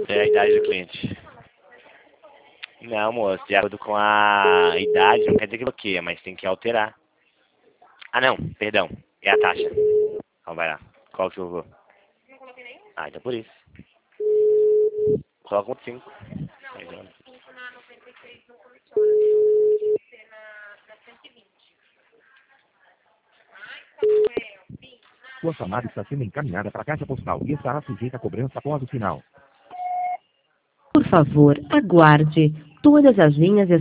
É a idade do cliente. Não, moço, de acordo com a idade, não quer dizer que bloqueia, mas tem que alterar. Ah, não, perdão, é a taxa. Então vai lá, qual que eu vou? Não coloquei nenhum? Ah, então por isso. Coloca um 5. Na 96 não funciona, tem que ser na 120. Sua chamada está sendo encaminhada para a caixa postal e estará sujeita a cobrança após o sinal. Por favor, aguarde. Todas as linhas